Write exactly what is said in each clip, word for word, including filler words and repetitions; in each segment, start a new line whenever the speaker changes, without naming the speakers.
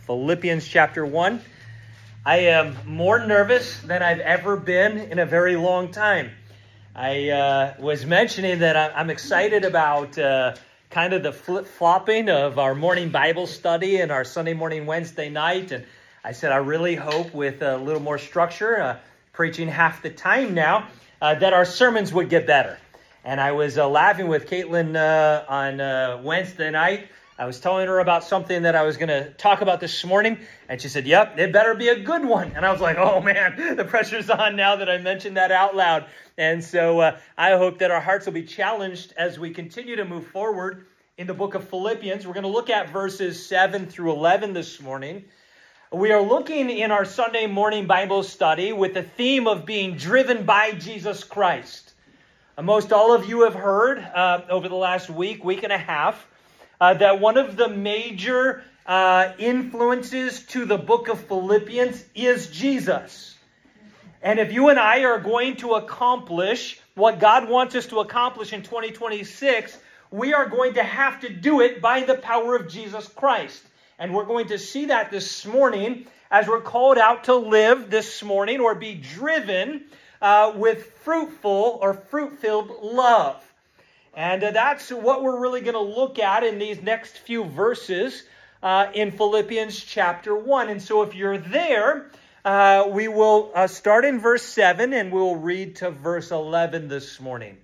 Philippians chapter one. I am more nervous than I've ever been in a very long time. I uh, was mentioning that I'm excited about uh, kind of the flip-flopping of our morning Bible study and our Sunday morning Wednesday night. And I said I really hope with a little more structure, uh, preaching half the time now, uh, that our sermons would get better. And I was uh, laughing with Caitlin uh, on uh, Wednesday night. I was telling her about something that I was going to talk about this morning, and she said, yep, it better be a good one. And I was like, oh man, the pressure's on now that I mentioned that out loud. And so uh, I hope that our hearts will be challenged as we continue to move forward in the book of Philippians. We're going to look at verses seven through eleven this morning. We are looking in our Sunday morning Bible study with the theme of being driven by Jesus Christ. Uh, most all of you have heard uh, over the last week, week and a half, Uh, that one of the major uh, influences to the book of Philippians is Jesus. And if you and I are going to accomplish what God wants us to accomplish in twenty twenty-six, we are going to have to do it by the power of Jesus Christ. And we're going to see that this morning as we're called out to live this morning or be driven uh, with fruitful or fruit-filled love. And uh, that's what we're really going to look at in these next few verses uh, in Philippians chapter one. And so if you're there, uh, we will uh, start in verse seven and we'll read to verse eleven this morning.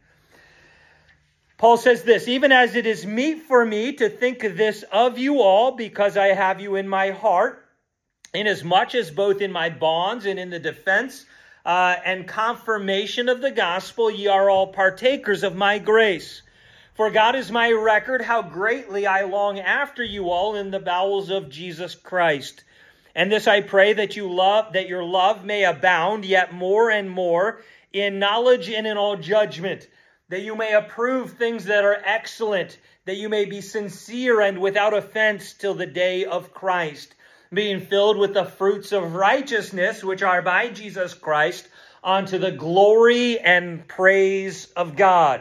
Paul says this, even as it is meet for me to think this of you all, because I have you in my heart, inasmuch as both in my bonds and in the defense uh, and confirmation of the gospel, ye are all partakers of my grace. For God is my record, how greatly I long after you all in the bowels of Jesus Christ. And this I pray, that you love, that your love may abound yet more and more in knowledge and in all judgment, that you may approve things that are excellent, that you may be sincere and without offense till the day of Christ, being filled with the fruits of righteousness, which are by Jesus Christ, unto the glory and praise of God.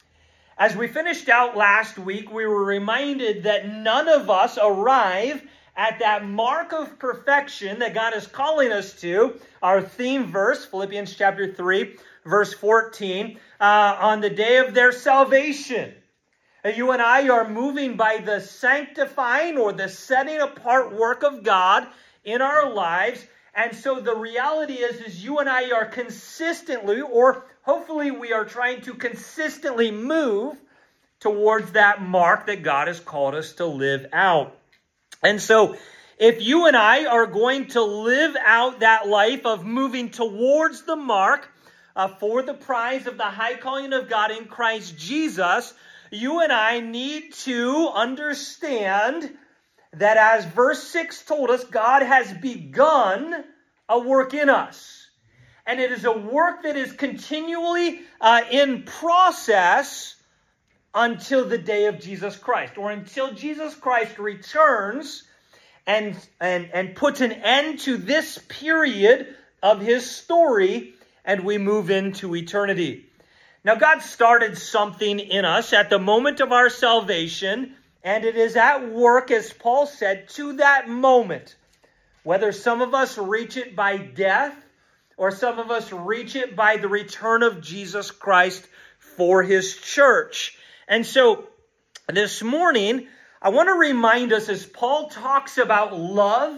As we finished out last week, we were reminded that none of us arrive at that mark of perfection that God is calling us to. Our theme verse, Philippians chapter three, verse fourteen, uh, on the day of their salvation. You and I are moving by the sanctifying or the setting apart work of God in our lives. And so the reality is, is you and I are consistently, or hopefully we are trying to consistently move towards that mark that God has called us to live out. And so if you and I are going to live out that life of moving towards the mark uh, for the prize of the high calling of God in Christ Jesus, you and I need to understand that as verse six told us, God has begun a work in us. And it is a work that is continually uh, in process until the day of Jesus Christ, or until Jesus Christ returns and, and, and puts an end to this period of his story and we move into eternity. Now, God started something in us at the moment of our salvation, and it is at work, as Paul said, to that moment. Whether some of us reach it by death, or some of us reach it by the return of Jesus Christ for his church. And so, this morning, I want to remind us, as Paul talks about love,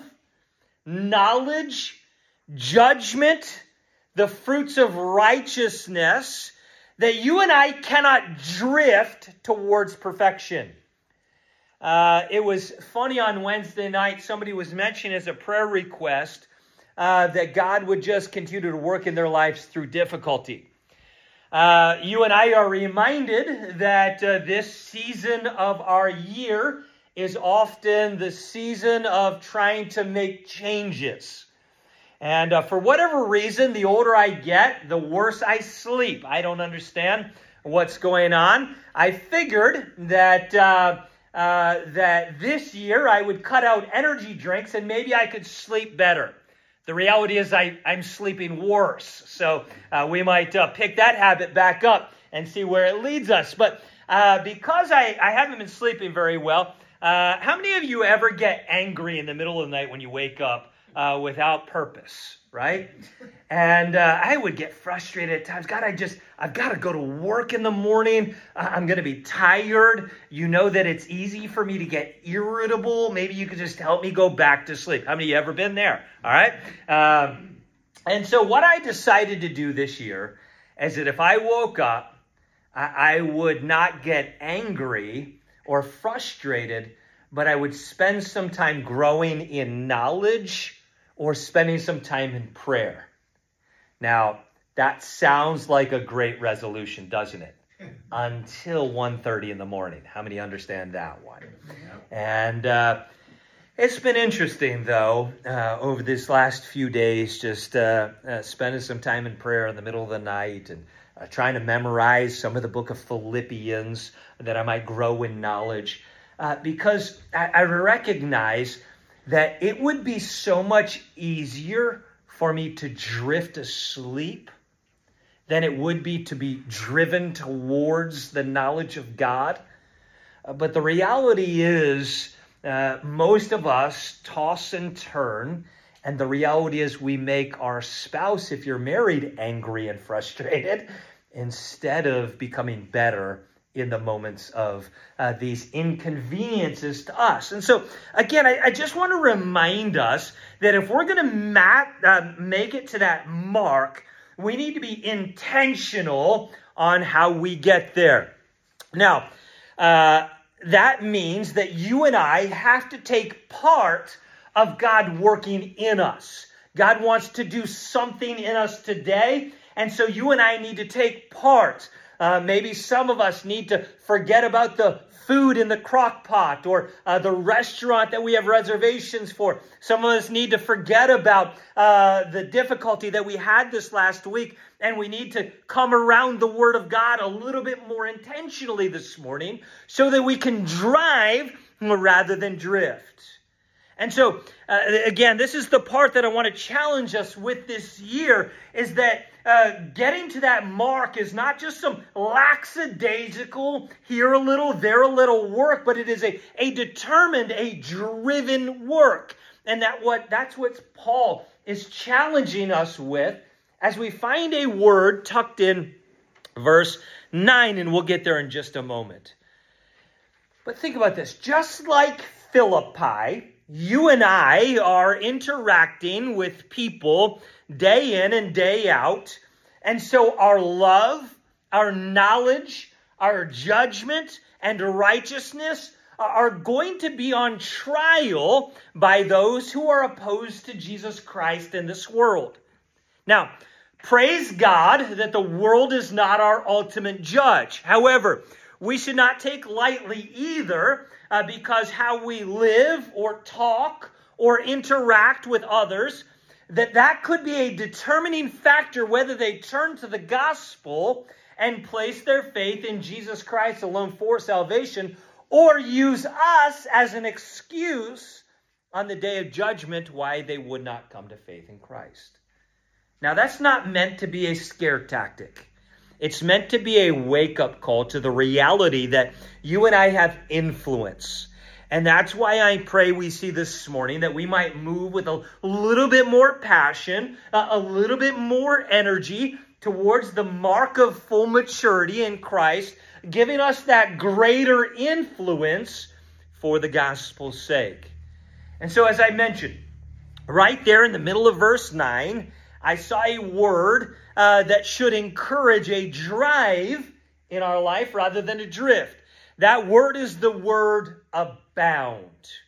knowledge, judgment, the fruits of righteousness, that you and I cannot drift towards perfection. Uh, it was funny on Wednesday night, somebody was mentioning as a prayer request uh, that God would just continue to work in their lives through difficulty. Uh, you and I are reminded that uh, this season of our year is often the season of trying to make changes. And uh, for whatever reason, the older I get, the worse I sleep. I don't understand what's going on. I figured that uh, uh, that this year I would cut out energy drinks and maybe I could sleep better. The reality is I, I'm sleeping worse. So uh, we might uh, pick that habit back up and see where it leads us. But uh, because I, I haven't been sleeping very well, Uh, how many of you ever get angry in the middle of the night when you wake up uh, without purpose, right? And uh, I would get frustrated at times. God, I just, I've got to go to work in the morning. Uh, I'm going to be tired. You know that it's easy for me to get irritable. Maybe you could just help me go back to sleep. How many of you ever been there? All right. Um, and so what I decided to do this year is that if I woke up, I, I would not get angry or frustrated, but I would spend some time growing in knowledge or spending some time in prayer. Now, that sounds like a great resolution, doesn't it? Until one thirty in the morning. How many understand that one? And uh, it's been interesting, though, uh, over these last few days, just uh, uh, spending some time in prayer in the middle of the night and uh, trying to memorize some of the book of Philippians that I might grow in knowledge. Uh, because I, I recognize that it would be so much easier for me to drift asleep than it would be to be driven towards the knowledge of God. Uh, but the reality is, uh, most of us toss and turn, and the reality is we make our spouse, if you're married, angry and frustrated, instead of becoming better in the moments of uh, these inconveniences to us. And so, again, I, I just want to remind us that if we're going to mat, uh, make it to that mark, we need to be intentional on how we get there. Now, uh, that means that you and I have to take part of God working in us. God wants to do something in us today, and so you and I need to take part. Uh, maybe some of us need to forget about the food in the crock pot or uh, the restaurant that we have reservations for. Some of us need to forget about uh, the difficulty that we had this last week, and we need to come around the Word of God a little bit more intentionally this morning so that we can drive rather than drift. And so, uh, again, this is the part that I want to challenge us with this year, is that uh, getting to that mark is not just some lackadaisical, here a little, there a little work, but it is a, a determined, a driven work. And that what that's what Paul is challenging us with as we find a word tucked in verse nine, and we'll get there in just a moment. But think about this. Just like Philippi, you and I are interacting with people day in and day out. And so our love, our knowledge, our judgment, and righteousness are going to be on trial by those who are opposed to Jesus Christ in this world. Now, praise God that the world is not our ultimate judge. However, we should not take lightly either uh, because how we live or talk or interact with others, that that could be a determining factor whether they turn to the gospel and place their faith in Jesus Christ alone for salvation, or use us as an excuse on the day of judgment why they would not come to faith in Christ. Now, that's not meant to be a scare tactic. It's meant to be a wake-up call to the reality that you and I have influence. And that's why I pray we see this morning that we might move with a little bit more passion, a little bit more energy towards the mark of full maturity in Christ, giving us that greater influence for the gospel's sake. And so, as I mentioned, right there in the middle of verse nine, I saw a word uh, that should encourage a drive in our life rather than a drift. That word is the word abound.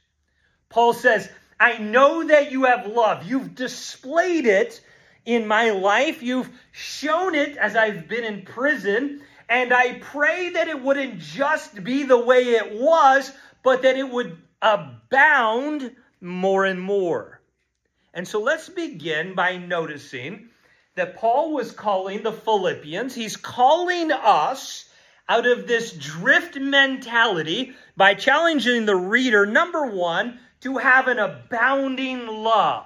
Paul says, I know that you have love. You've displayed it in my life. You've shown it as I've been in prison. And I pray that it wouldn't just be the way it was, but that it would abound more and more. And so let's begin by noticing that Paul was calling the Philippians, he's calling us out of this drift mentality by challenging the reader, number one, to have an abounding love.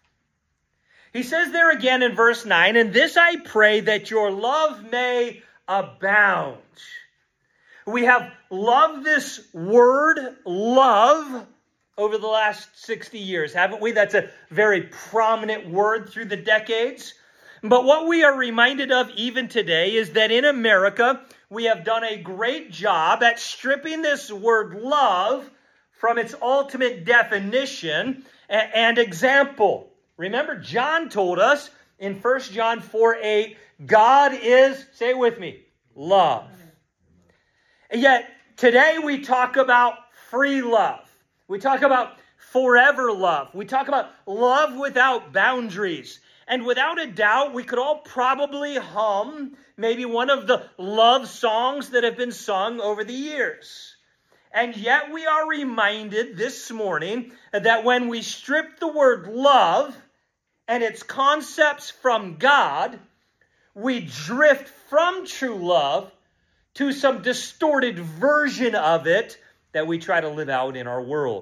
He says there again in verse nine, and this I pray that your love may abound. We have loved this word, love, over the last sixty years, haven't we? That's a very prominent word through the decades. But what we are reminded of even today is that in America, we have done a great job at stripping this word love from its ultimate definition and example. Remember, John told us in First John four eight, God is, say it with me, love. And yet, today we talk about free love. We talk about forever love. We talk about love without boundaries. And without a doubt, we could all probably hum maybe one of the love songs that have been sung over the years. And yet we are reminded this morning that when we strip the word love and its concepts from God, we drift from true love to some distorted version of it that we try to live out in our world.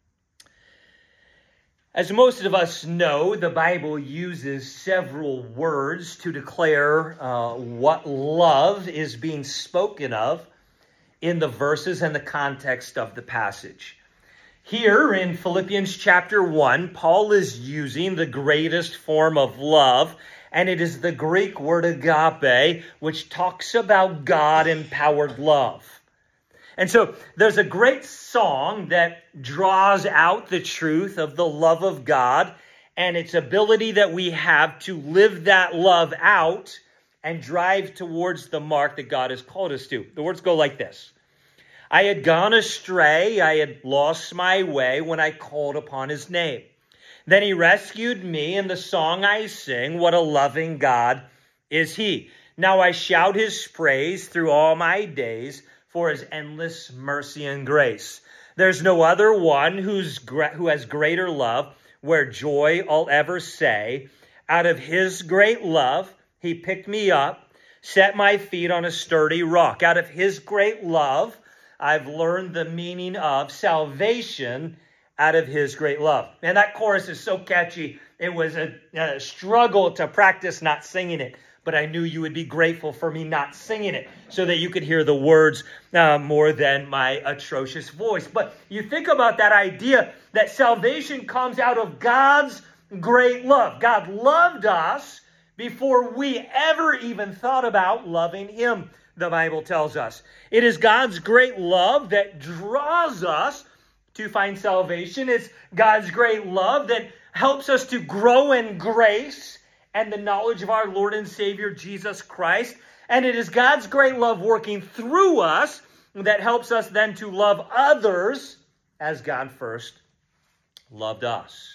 As most of us know, the Bible uses several words to declare uh, what love is being spoken of in the verses and the context of the passage. Here in Philippians chapter one, Paul is using the greatest form of love, and it is the Greek word agape, which talks about God-empowered love. And so there's a great song that draws out the truth of the love of God and its ability that we have to live that love out and drive towards the mark that God has called us to. The words go like this. I had gone astray, I had lost my way when I called upon his name. Then he rescued me, and the song I sing, what a loving God is he. Now I shout his praise through all my days, for his endless mercy and grace. There's no other one who's who has greater love, where joy I'll ever say. Out of his great love, he picked me up, set my feet on a sturdy rock. Out of his great love, I've learned the meaning of salvation out of his great love. And that chorus is so catchy. It was a, a struggle to practice not singing it. But I knew you would be grateful for me not singing it so that you could hear the words uh, more than my atrocious voice. But you think about that idea that salvation comes out of God's great love. God loved us before we ever even thought about loving him, the Bible tells us. It is God's great love that draws us to find salvation. It's God's great love that helps us to grow in grace and the knowledge of our Lord and Savior, Jesus Christ. And it is God's great love working through us that helps us then to love others as God first loved us.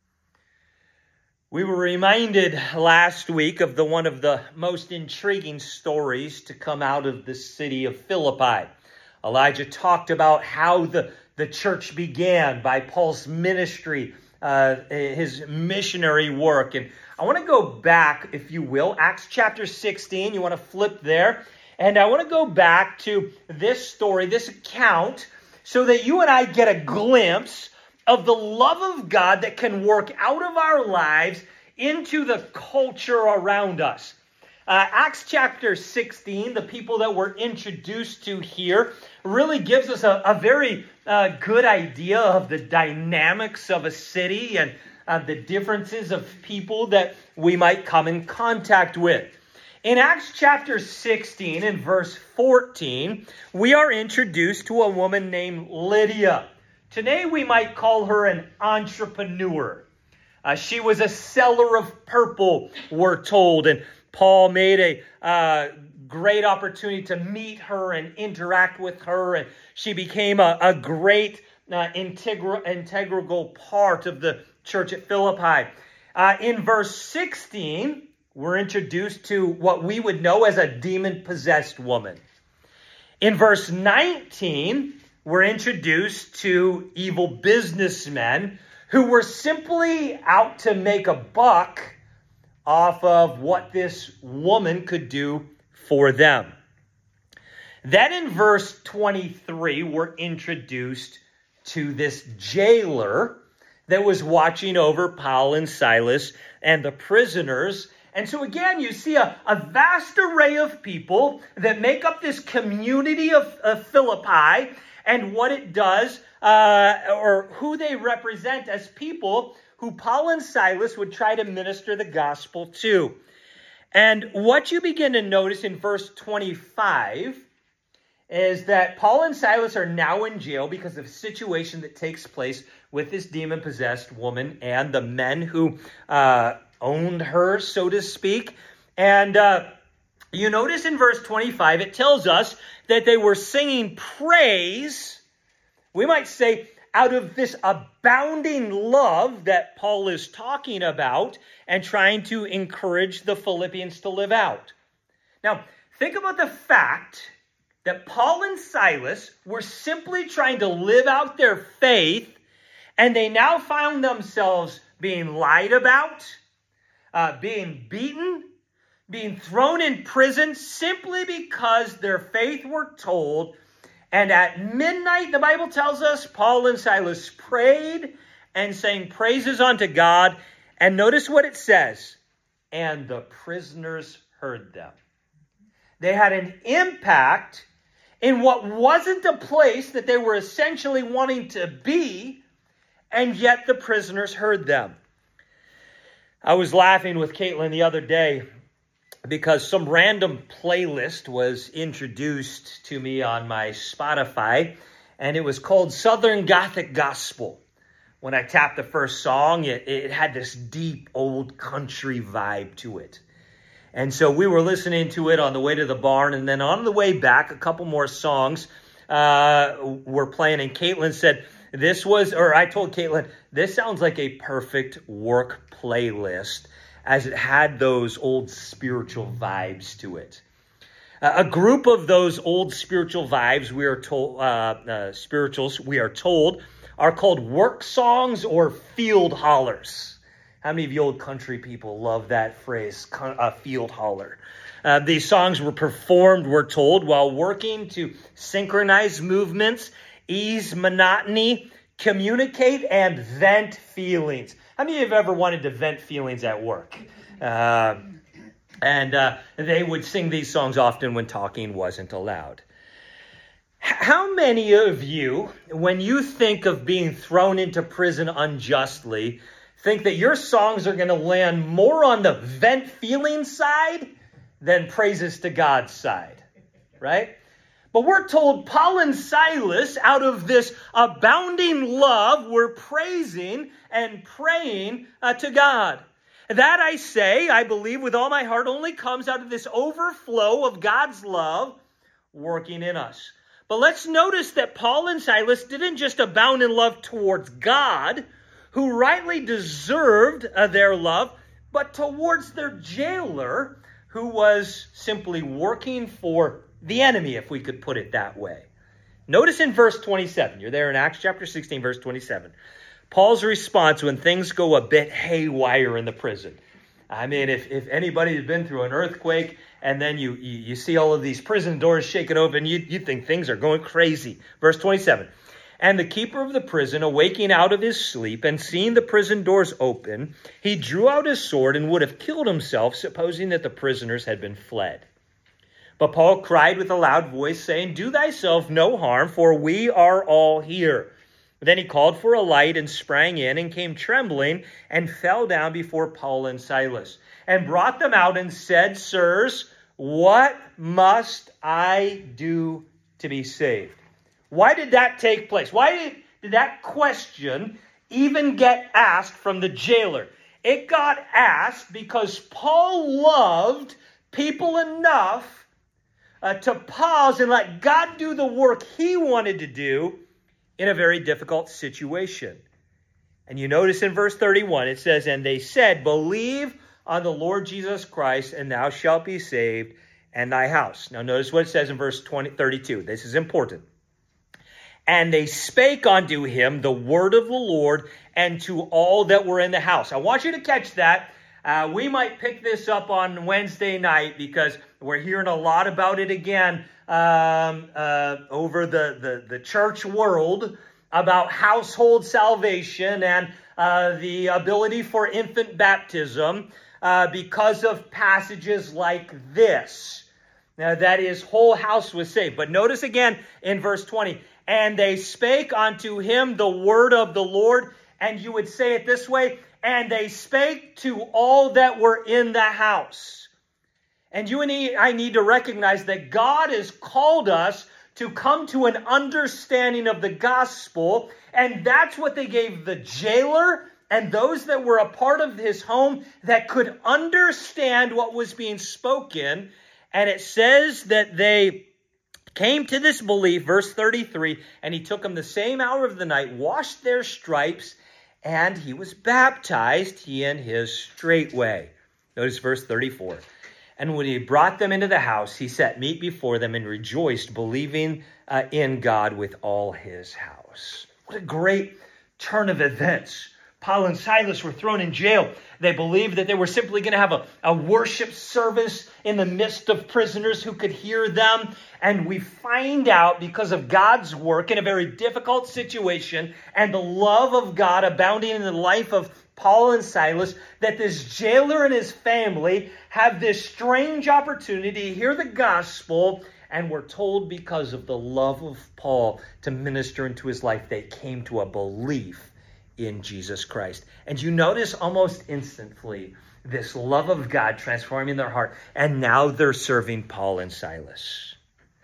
We were reminded last week of the one of the most intriguing stories to come out of the city of Philippi. Elijah talked about how the, the church began by Paul's ministry, uh, his missionary work. And I want to go back, if you will, Acts chapter sixteen. You want to flip there. And I want to go back to this story, this account, so that you and I get a glimpse of the love of God that can work out of our lives into the culture around us. Uh, Acts chapter sixteen, the people that we're introduced to here, really gives us a, a very uh, good idea of the dynamics of a city and Uh, the differences of people that we might come in contact with. In Acts chapter sixteen and verse fourteen, we are introduced to a woman named Lydia. Today we might call her an entrepreneur. Uh, she was a seller of purple, we're told, and Paul made a uh, great opportunity to meet her and interact with her, and she became a, a great uh, integral, integral part of the church at Philippi. Uh, in verse sixteen, we're introduced to what we would know as a demon-possessed woman. In verse nineteen, we're introduced to evil businessmen who were simply out to make a buck off of what this woman could do for them. Then in verse twenty-three, we're introduced to this jailer that was watching over Paul and Silas and the prisoners. And so again, you see a, a vast array of people that make up this community of, of Philippi, and what it does, uh, or who they represent as people who Paul and Silas would try to minister the gospel to. And what you begin to notice in verse twenty-five is that Paul and Silas are now in jail because of a situation that takes place with this demon-possessed woman and the men who uh, owned her, so to speak. And uh, you notice in verse twenty-five, it tells us that they were singing praise, we might say, out of this abounding love that Paul is talking about and trying to encourage the Philippians to live out. Now, think about the fact that Paul and Silas were simply trying to live out their faith, and they now found themselves being lied about, uh, being beaten, being thrown in prison simply because their faith were told. And at midnight, the Bible tells us, Paul and Silas prayed and sang praises unto God. And notice what it says, and the prisoners heard them. They had an impact in what wasn't a place that they were essentially wanting to be, and yet the prisoners heard them. I was laughing with Caitlin the other day because some random playlist was introduced to me on my Spotify, and it was called Southern Gothic Gospel. When I tapped the first song, it, it had this deep old country vibe to it. And so we were listening to it on the way to the barn, and then on the way back, a couple more songs uh, were playing, and Caitlin said, this was, or I told Caitlin, this sounds like a perfect work playlist, as it had those old spiritual vibes to it. Uh, a group of those old spiritual vibes, we are told, uh, uh, spirituals, we are told, are called work songs or field hollers. How many of you old country people love that phrase, a field holler? Uh, these songs were performed, we're told, while working to synchronize movements, ease monotony, communicate, and vent feelings. How many of you have ever wanted to vent feelings at work? Uh, and uh, they would sing these songs often when talking wasn't allowed. How many of you, when you think of being thrown into prison unjustly, think that your songs are going to land more on the vent feeling side than praises to God's side, right? But we're told Paul and Silas, out of this abounding love, were praising and praying uh, to God. That, I say, I believe with all my heart, only comes out of this overflow of God's love working in us. But let's notice that Paul and Silas didn't just abound in love towards God, who rightly deserved uh, their love, but towards their jailer, who was simply working for the enemy, if we could put it that way. Notice in verse twenty-seven, you're there in Acts chapter sixteen, verse twenty-seven, Paul's response when things go a bit haywire in the prison. I mean, if, if anybody has been through an earthquake and then you, you, you see all of these prison doors shaken open, you, you think things are going crazy. Verse twenty-seven, and the keeper of the prison, awaking out of his sleep and seeing the prison doors open, he drew out his sword and would have killed himself, supposing that the prisoners had been fled. But Paul cried with a loud voice, saying, do thyself no harm, for we are all here. Then he called for a light and sprang in and came trembling and fell down before Paul and Silas and brought them out and said, sirs, what must I do to be saved? Why did that take place? Why did, did that question even get asked from the jailer? It got asked because Paul loved people enough uh, to pause and let God do the work he wanted to do in a very difficult situation. And you notice in verse thirty-one, it says, and they said, believe on the Lord Jesus Christ, and thou shalt be saved, and thy house. Now notice what it says in verse twenty, thirty-two. This is important. And they spake unto him the word of the Lord and to all that were in the house. I want you to catch that. Uh, we might pick this up on Wednesday night because we're hearing a lot about it again um, uh, over the, the, the church world about household salvation and uh, the ability for infant baptism. Uh, uh, because of passages like this. Now, that his whole house was saved. But notice again in verse twenty, and they spake unto him the word of the Lord. And you would say it this way, and they spake to all that were in the house. And you and I need to recognize that God has called us to come to an understanding of the gospel. And that's what they gave the jailer and those that were a part of his home that could understand what was being spoken. And it says that they came to this belief, verse thirty-three, and he took them the same hour of the night, washed their stripes, and he was baptized, he and his straightway. Notice verse thirty-four. And when he brought them into the house, he set meat before them and rejoiced, believing uh, in God with all his house. What a great turn of events. Paul and Silas were thrown in jail. They believed that they were simply going to have a, a worship service in the midst of prisoners who could hear them. And we find out, because of God's work in a very difficult situation and the love of God abounding in the life of Paul and Silas, that this jailer and his family have this strange opportunity to hear the gospel. And we're told, because of the love of Paul to minister into his life, they came to a belief in Jesus Christ. And you notice almost instantly this love of God transforming their heart. And now they're serving Paul and Silas.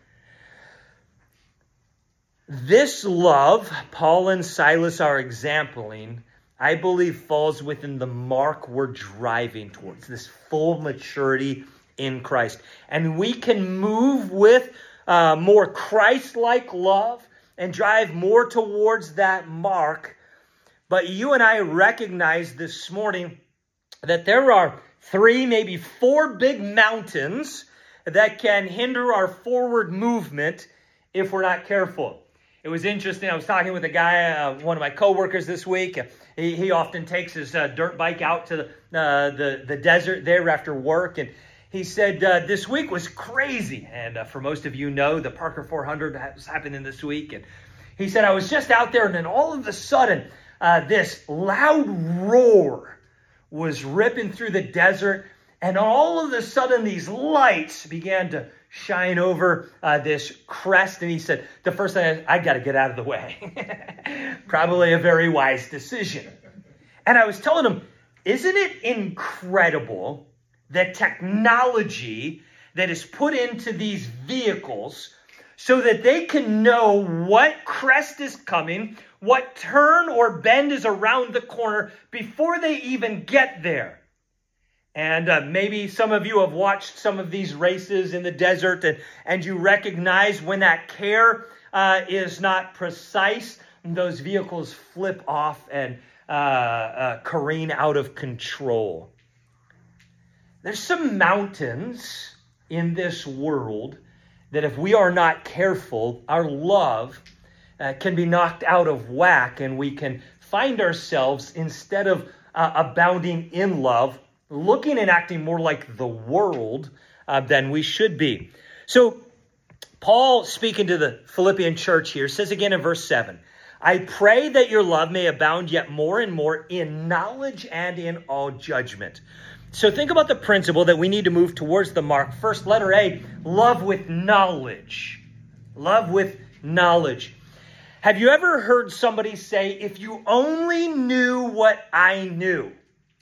This love Paul and Silas are exempling, I believe, falls within the mark we're driving towards, this full maturity in Christ. And we can move with uh, more Christ-like love and drive more towards that mark. But you and I recognize this morning that there are three, maybe four big mountains that can hinder our forward movement if we're not careful. It was interesting. I was talking with a guy, uh, one of my coworkers this week. He, he often takes his uh, dirt bike out to the, uh, the, the desert there after work. And he said, uh, this week was crazy. And uh, for most of you know, the Parker four hundred was happening this week. And he said, I was just out there, and then all of a sudden, Uh, this loud roar was ripping through the desert, and all of a sudden these lights began to shine over uh, this crest. And he said, the first thing, I, I got to get out of the way. Probably a very wise decision. And I was telling him, isn't it incredible that technology that is put into these vehicles so that they can know what crest is coming, what turn or bend is around the corner before they even get there? And uh, maybe some of you have watched some of these races in the desert, and, and you recognize when that care uh, is not precise, those vehicles flip off and uh, uh, careen out of control. There's some mountains in this world that if we are not careful, our love uh, can be knocked out of whack, and we can find ourselves, instead of uh, abounding in love, looking and acting more like the world uh, than we should be. So Paul, speaking to the Philippian church here, says again in verse seven, I pray that your love may abound yet more and more in knowledge and in all judgment. So think about the principle that we need to move towards the mark. First, letter A, love with knowledge. Love with knowledge. Have you ever heard somebody say, if you only knew what I knew?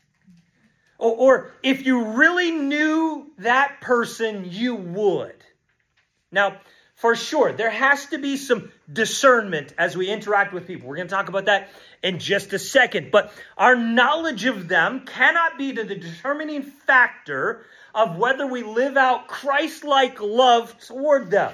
Or, or if you really knew that person, you would. Now, for sure, there has to be some discernment as we interact with people. We're going to talk about that in just a second. But our knowledge of them cannot be the determining factor of whether we live out Christ-like love toward them.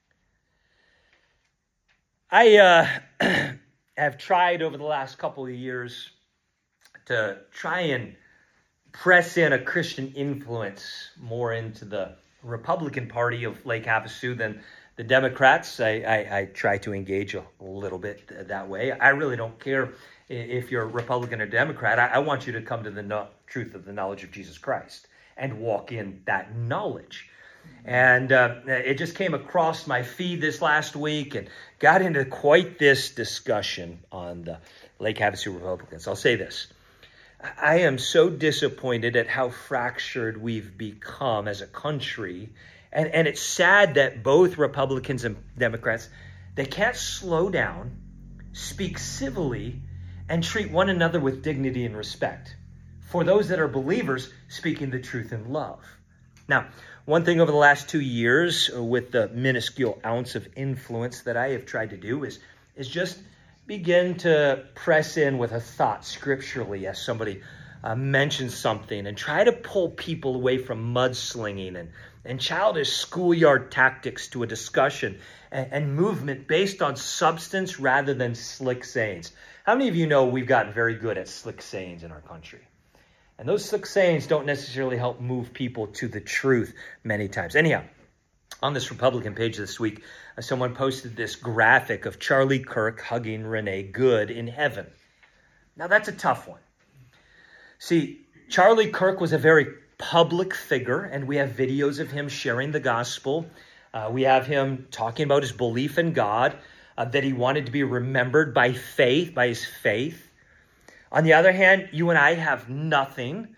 I uh, have tried over the last couple of years to try and press in a Christian influence more into the Republican Party of Lake Havasu than the Democrats. I, I, I try to engage a little bit that way. I really don't care if you're a Republican or Democrat. I, I want you to come to the no- truth of the knowledge of Jesus Christ and walk in that knowledge. And uh, it just came across my feed this last week and got into quite this discussion on the Lake Havasu Republicans. I'll say this. I am so disappointed at how fractured we've become as a country. And, and it's sad that both Republicans and Democrats, they can't slow down, speak civilly, and treat one another with dignity and respect. For those that are believers, speaking the truth in love. Now, one thing over the last two years with the minuscule ounce of influence that I have tried to do is, is just begin to press in with a thought scripturally as somebody uh, mentions something and try to pull people away from mudslinging and, and childish schoolyard tactics to a discussion and, and movement based on substance rather than slick sayings. How many of you know we've gotten very good at slick sayings in our country? And those slick sayings don't necessarily help move people to the truth many times. Anyhow, on this Republican page this week, uh, someone posted this graphic of Charlie Kirk hugging Renee Good in heaven. Now, that's a tough one. See, Charlie Kirk was a very public figure, and we have videos of him sharing the gospel. Uh, we have him talking about his belief in God, uh, that he wanted to be remembered by faith, by his faith. On the other hand, you and I have nothing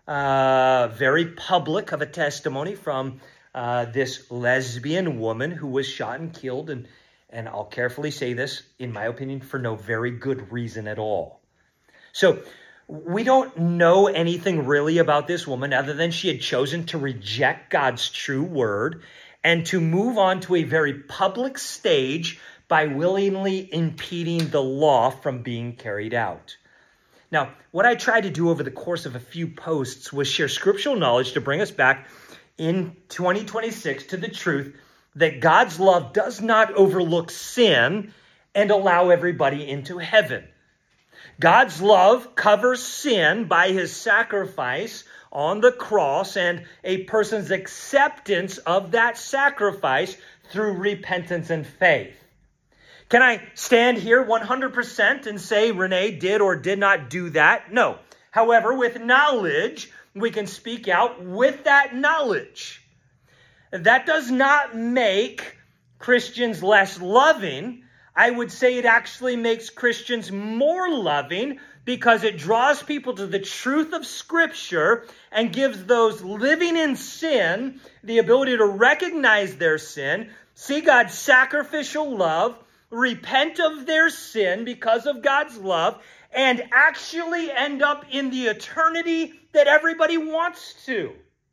uh, very public of a testimony from uh, this lesbian woman who was shot and killed. And, and I'll carefully say this, in my opinion, for no very good reason at all. So we don't know anything really about this woman other than she had chosen to reject God's true word and to move on to a very public stage by willingly impeding the law from being carried out. Now, what I tried to do over the course of a few posts was share scriptural knowledge to bring us back in twenty twenty-six to the truth that God's love does not overlook sin and allow everybody into heaven. God's love covers sin by his sacrifice on the cross and a person's acceptance of that sacrifice through repentance and faith. Can I stand here one hundred percent and say Renee did or did not do that? No. However, with knowledge, we can speak out with that knowledge. That does not make Christians less loving. I would say it actually makes Christians more loving because it draws people to the truth of Scripture and gives those living in sin the ability to recognize their sin, see God's sacrificial love, repent of their sin because of God's love, and actually end up in the eternity that everybody wants to.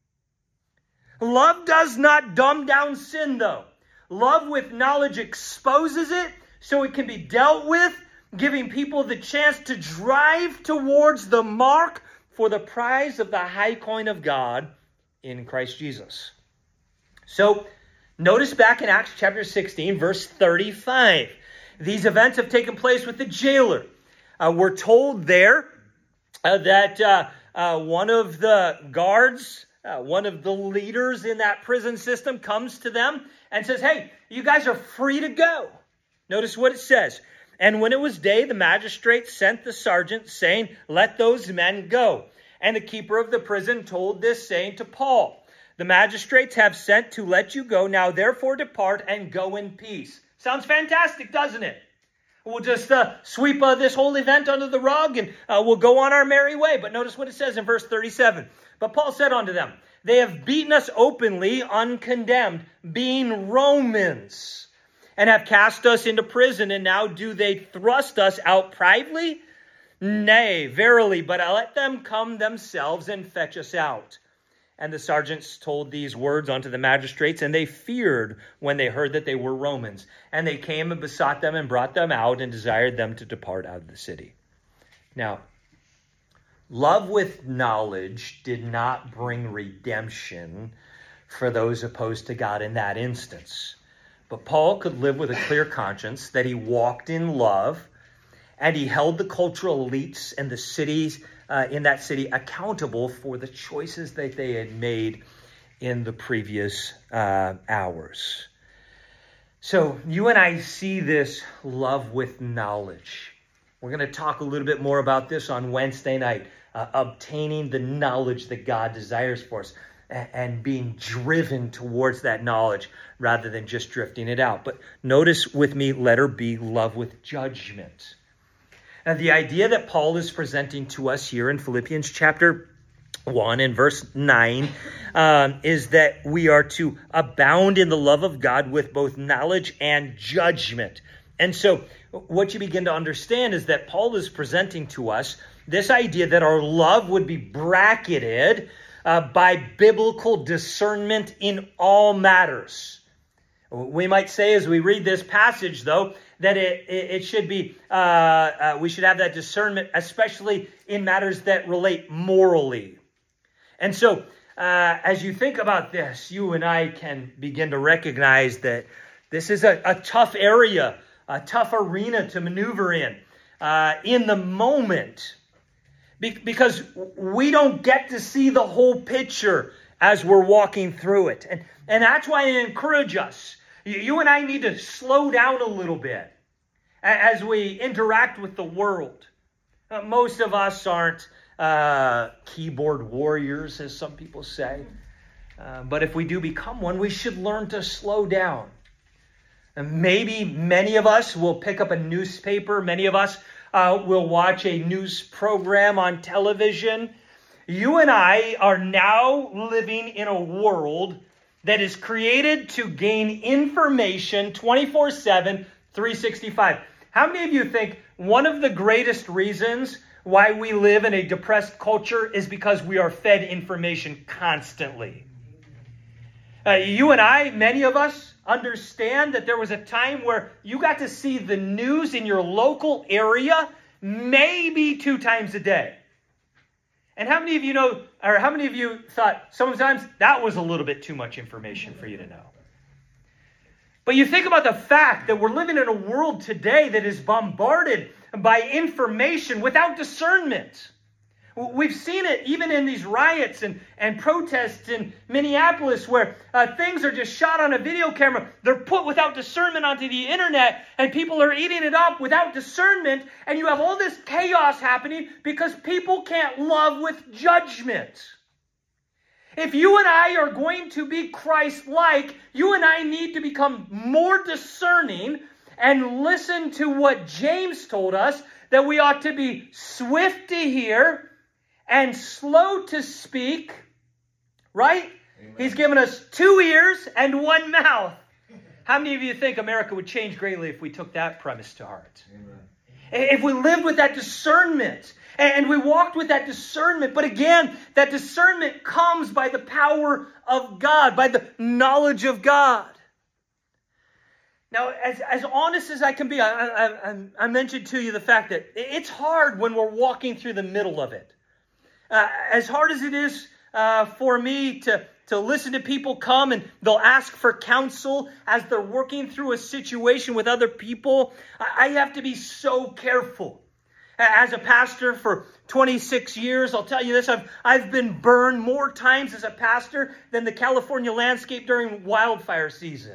Love does not dumb down sin, though. Love with knowledge exposes it so it can be dealt with, giving people the chance to drive towards the mark for the prize of the high calling of God in Christ Jesus. So, notice back in Acts chapter sixteen, verse thirty-five. These events have taken place with the jailer. Uh, we're told there uh, that uh, uh, one of the guards, uh, one of the leaders in that prison system comes to them and says, "Hey, you guys are free to go." Notice what it says. And when it was day, the magistrate sent the sergeant, saying, "Let those men go." And the keeper of the prison told this saying to Paul, "The magistrates have sent to let you go. Now therefore depart and go in peace." Sounds fantastic, doesn't it? We'll just uh, sweep uh, this whole event under the rug and uh, we'll go on our merry way. But notice what it says in verse thirty-seven. But Paul said unto them, "They have beaten us openly, uncondemned, being Romans, and have cast us into prison, and now do they thrust us out privately? Nay, verily, but I let them come themselves and fetch us out." And the sergeants told these words unto the magistrates, and they feared when they heard that they were Romans. And they came and besought them and brought them out and desired them to depart out of the city. Now, love with knowledge did not bring redemption for those opposed to God in that instance. But Paul could live with a clear conscience that he walked in love, and he held the cultural elites and the cities uh, in that city accountable for the choices that they had made in the previous uh, hours. So you and I see this love with knowledge. We're going to talk a little bit more about this on Wednesday night, uh, obtaining the knowledge that God desires for us and, and being driven towards that knowledge rather than just drifting it out. But notice with me, letter B, love with judgment. Uh, the idea that Paul is presenting to us here in Philippians chapter one and verse nine um, is that we are to abound in the love of God with both knowledge and judgment. And so what you begin to understand is that Paul is presenting to us this idea that our love would be bracketed uh, by biblical discernment in all matters. We might say as we read this passage, though, that it, it, it should be, uh, uh, we should have that discernment, especially in matters that relate morally. And so, uh, as you think about this, you and I can begin to recognize that this is a, a tough area, a tough arena to maneuver in, uh, in the moment, Be- because we don't get to see the whole picture as we're walking through it. And, and that's why I encourage us. You, you and I need to slow down a little bit as we interact with the world. Uh, most of us aren't Uh, keyboard warriors, as some people say. Uh, but if we do become one, we should learn to slow down. And maybe many of us will pick up a newspaper. Many of us uh, will watch a news program on television. You and I are now living in a world that is created to gain information twenty-four seven, three sixty-five. How many of you think one of the greatest reasons why we live in a depressed culture is because we are fed information constantly? Uh, you and I, many of us, understand that there was a time where you got to see the news in your local area maybe two times a day. And how many of you know, or how many of you thought sometimes that was a little bit too much information for you to know? But you think about the fact that we're living in a world today that is bombarded by information without discernment. We've seen it even in these riots and, and protests in Minneapolis where uh, things are just shot on a video camera. They're put without discernment onto the internet and people are eating it up without discernment. And you have all this chaos happening because people can't love with judgment. If you and I are going to be Christ-like, you and I need to become more discerning and listen to what James told us, that we ought to be swift to hear and slow to speak, right? Amen. He's given us two ears and one mouth. How many of you think America would change greatly if we took that premise to heart? Amen. If we lived with that discernment and we walked with that discernment. But again, that discernment comes by the power of God, by the knowledge of God. Now, as, as honest as I can be, I, I, I mentioned to you the fact that it's hard when we're walking through the middle of it. Uh, as hard as it is uh, for me to, to listen to people come and they'll ask for counsel as they're working through a situation with other people, I, I have to be so careful. As a pastor for twenty-six years, I'll tell you this, I've, I've been burned more times as a pastor than the California landscape during wildfire season.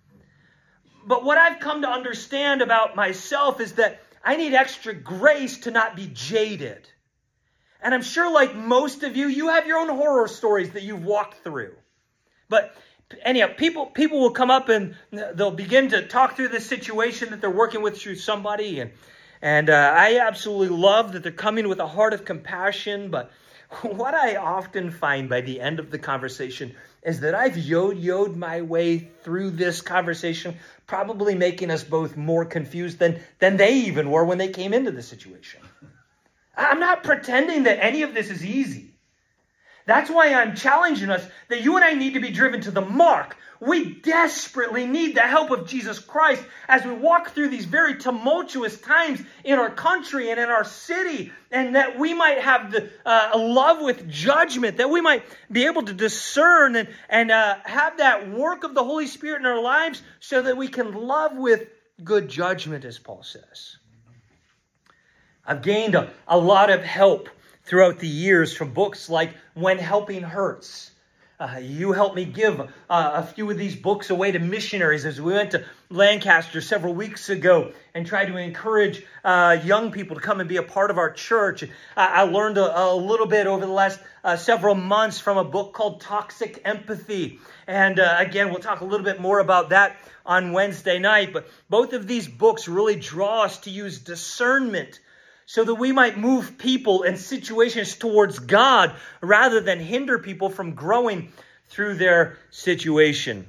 But what I've come to understand about myself is that I need extra grace to not be jaded. And I'm sure like most of you, you have your own horror stories that you've walked through. But anyhow, people, people will come up and they'll begin to talk through this situation that they're working with through somebody. And, and uh, I absolutely love that they're coming with a heart of compassion. But what I often find by the end of the conversation is that I've yo-yoed my way through this conversation, probably making us both more confused than, than they even were when they came into the situation. I'm not pretending that any of this is easy. That's why I'm challenging us that you and I need to be driven to the mark. We desperately need the help of Jesus Christ as we walk through these very tumultuous times in our country and in our city, and that we might have the uh, love with judgment, that we might be able to discern and, and uh, have that work of the Holy Spirit in our lives so that we can love with good judgment, as Paul says. I've gained a, a lot of help throughout the years from books like When Helping Hurts. Uh, you helped me give uh, a few of these books away to missionaries as we went to Lancaster several weeks ago and tried to encourage uh, young people to come and be a part of our church. I, I learned a, a little bit over the last uh, several months from a book called Toxic Empathy. And uh, again, we'll talk a little bit more about that on Wednesday night. But both of these books really draw us to use discernment so that we might move people and situations towards God rather than hinder people from growing through their situation.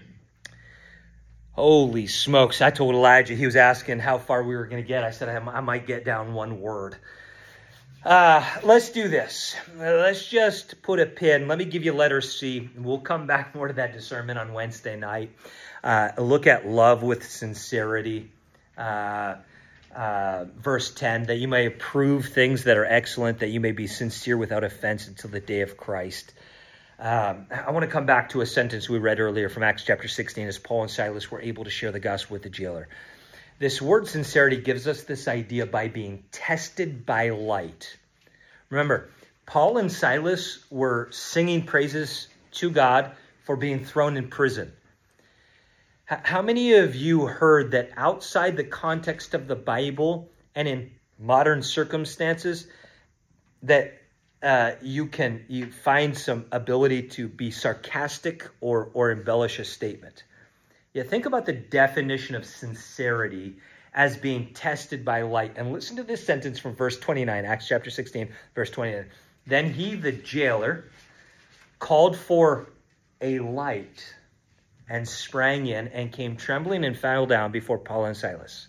Holy smokes. I told Elijah, he was asking how far we were going to get. I said, I, I might get down one word. Uh, let's do this. Let's just put a pin. Let me give you letter C. We'll come back more to that discernment on Wednesday night. Uh, look at love with sincerity. Uh, uh, verse ten, that you may approve things that are excellent, that you may be sincere without offense until the day of Christ. Um, I want to come back to a sentence we read earlier from Acts chapter sixteen, as Paul and Silas were able to share the gospel with the jailer. This word sincerity gives us this idea by being tested by light. Remember, Paul and Silas were singing praises to God for being thrown in prison. How many of you heard that outside the context of the Bible and in modern circumstances that uh, you can you find some ability to be sarcastic or, or embellish a statement? Yeah, think about the definition of sincerity as being tested by light. And listen to this sentence from verse twenty-nine, Acts chapter sixteen, verse twenty-nine. Then he, the jailer, called for a light and sprang in and came trembling and fell down before Paul and Silas.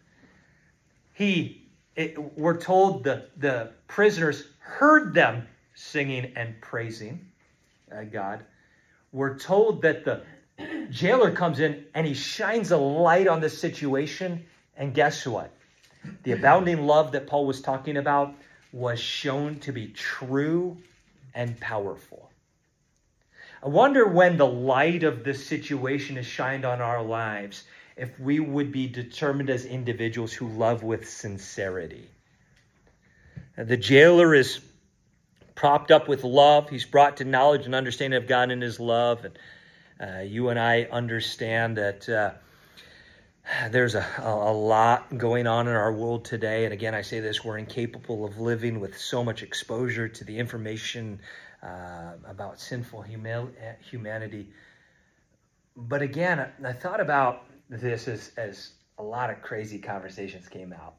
He, it, we're told the, the prisoners heard them singing and praising uh, God. We're told that the jailer comes in and he shines a light on the situation. And guess what? The abounding love that Paul was talking about was shown to be true and powerful. I wonder when the light of this situation is shined on our lives, if we would be determined as individuals who love with sincerity. The jailer is propped up with love. He's brought to knowledge and understanding of God and his love. And uh, you and I understand that uh, there's a, a lot going on in our world today. And again, I say this, we're incapable of living with so much exposure to the information uh, about sinful huma- humanity. But again, I, I thought about this as, as a lot of crazy conversations came out.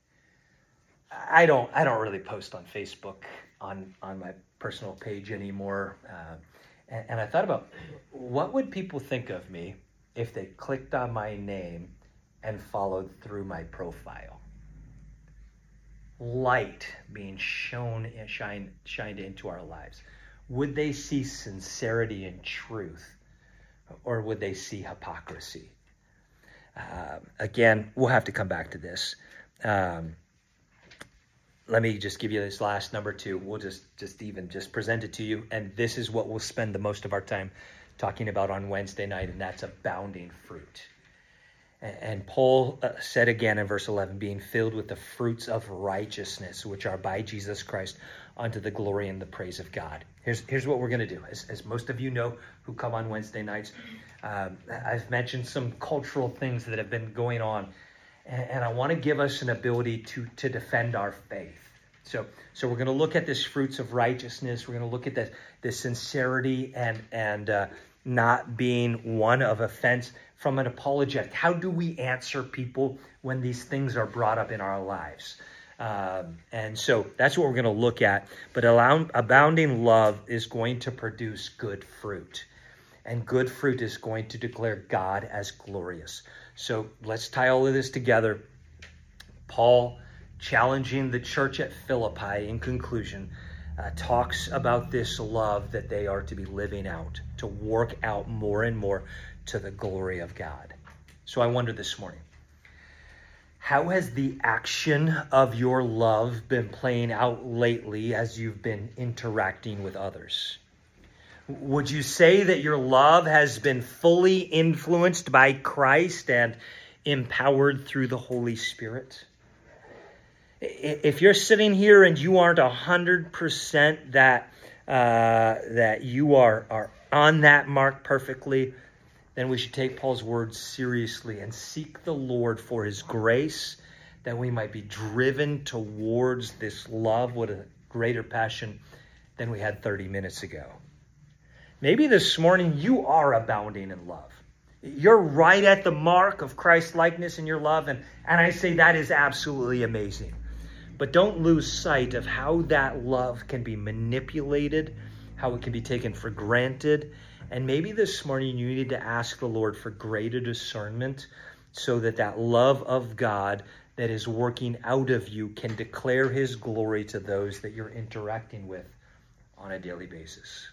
I don't I don't really post on Facebook on, on my personal page anymore. Uh, and, and I thought about, what would people think of me if they clicked on my name and followed through my profile? Light being shown and shine, shined into our lives. Would they see sincerity and truth, or would they see hypocrisy? Uh, again, we'll have to come back to this. Um, let me just give you this last number two. We'll just, just even just present it to you. And this is what we'll spend the most of our time talking about on Wednesday night, and that's abounding fruit. And Paul said again in verse eleven, being filled with the fruits of righteousness, which are by Jesus Christ, unto the glory and the praise of God. Here's, here's what we're going to do. As, as most of you know who come on Wednesday nights, um, I've mentioned some cultural things that have been going on. And, and I want to give us an ability to, to defend our faith. So, so we're going to look at this fruits of righteousness. We're going to look at the, the sincerity and, and uh, not being one of offense from an apologetic. How do we answer people when these things are brought up in our lives? Um, and so that's what we're going to look at. But allow, abounding love is going to produce good fruit. And good fruit is going to declare God as glorious. So let's tie all of this together. Paul, challenging the church at Philippi in conclusion, uh, talks about this love that they are to be living out, to work out more and more to the glory of God. So I wonder this morning, how has the action of your love been playing out lately as you've been interacting with others? Would you say that your love has been fully influenced by Christ and empowered through the Holy Spirit? If you're sitting here and you aren't one hundred percent that uh, that you are, are on that mark perfectly, then we should take Paul's words seriously and seek the Lord for his grace, that we might be driven towards this love with a greater passion than we had thirty minutes ago. Maybe this morning you are abounding in love. You're right at the mark of Christ likeness in your love, and, and I say that is absolutely amazing. But don't lose sight of how that love can be manipulated, how it can be taken for granted. And maybe this morning you need to ask the Lord for greater discernment so that that love of God that is working out of you can declare his glory to those that you're interacting with on a daily basis.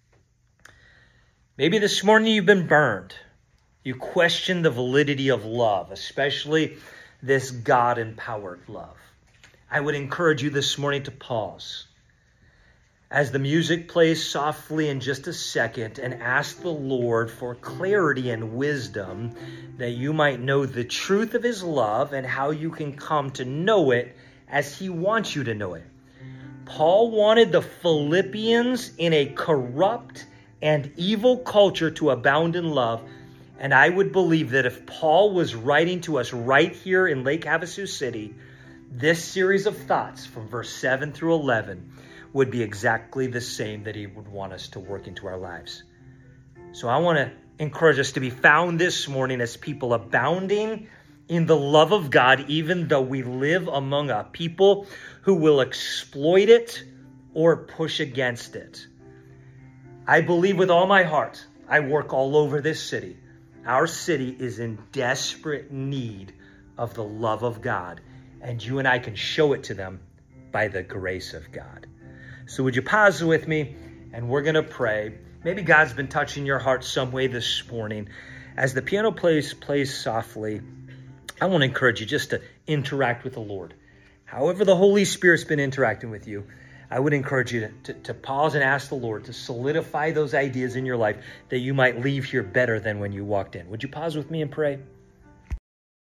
Maybe this morning you've been burned. You question the validity of love, especially this God-empowered love. I would encourage you this morning to pause as the music plays softly in just a second and ask the Lord for clarity and wisdom that you might know the truth of his love and how you can come to know it as he wants you to know it. Paul wanted the Philippians in a corrupt and evil culture to abound in love. And I would believe that if Paul was writing to us right here in Lake Havasu City, this series of thoughts from verse seven through eleven would be exactly the same that he would want us to work into our lives. So I want to encourage us to be found this morning as people abounding in the love of God, even though we live among a people who will exploit it or push against it. I believe with all my heart, I work all over this city. Our city is in desperate need of the love of God, and you and I can show it to them by the grace of God. So would you pause with me, and we're going to pray. Maybe God's been touching your heart some way this morning. As the piano plays, plays softly, I want to encourage you just to interact with the Lord. However the Holy Spirit's been interacting with you, I would encourage you to, to, to pause and ask the Lord to solidify those ideas in your life that you might leave here better than when you walked in. Would you pause with me and pray?